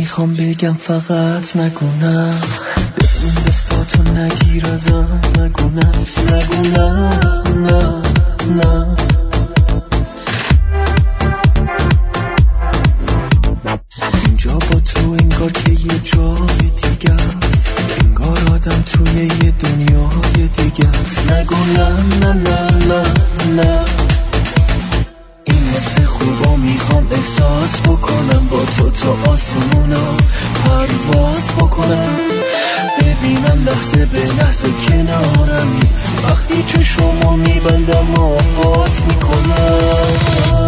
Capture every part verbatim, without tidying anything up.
میخوام بگم فقط نگونم، بدون دستاتو نگیر ازم، نگونم نگونم نه نه. اینجا با تو انگار که یه جای دیگه است، انگار آدم توی یه دنیای دیگه است. نگونم نه نه نه نه. این مثل خوبا میخوام احساس بکنم، با تو تا آسمونا پرواز بکنم، ببینم لحظه به لحظه کنارمی، وقتی چشمو میبندم و آهات میکنم.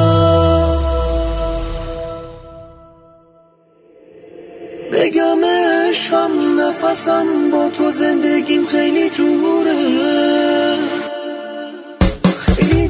بگم عشقم نفسم با تو، زندگیم خیلی جوره خیلی